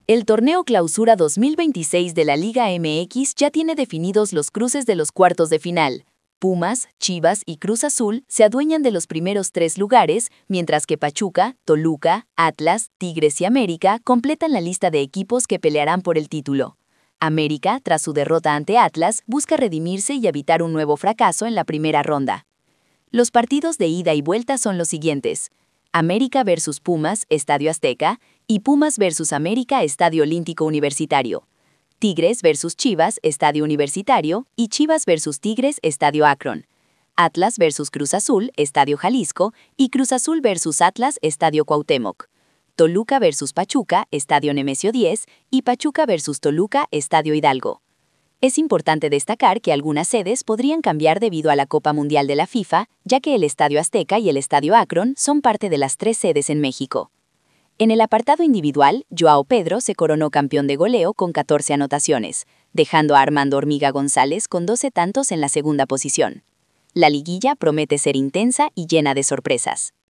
El torneo Clausura 2026 de la Liga MX ya tiene definidos los cruces de los cuartos de final. Pumas, Chivas y Cruz Azul se adueñan de los primeros 3 lugares, mientras que Pachuca, Toluca, Atlas, Tigres y América completan la lista de equipos que pelearán por el título. América, tras su derrota ante Atlas, busca redimirse y evitar un nuevo fracaso en la primera ronda. Los partidos de ida y vuelta son los siguientes: América versus Pumas, Estadio Azteca, y Pumas versus América, Estadio Olímpico Universitario. Tigres versus Chivas, Estadio Universitario, y Chivas versus Tigres, Estadio Akron. Atlas versus Cruz Azul, Estadio Jalisco, y Cruz Azul versus Atlas, Estadio Cuauhtémoc. Toluca versus Pachuca, Estadio Nemesio 10, y Pachuca versus Toluca, Estadio Hidalgo. Es importante destacar que algunas sedes podrían cambiar debido a la Copa Mundial de la FIFA, ya que el Estadio Azteca y el Estadio Akron son parte de las 3 sedes en México. En el apartado individual, Joao Pedro se coronó campeón de goleo con 14 anotaciones, dejando a Armando Hormiga González con 12 tantos en la segunda posición. La liguilla promete ser intensa y llena de sorpresas.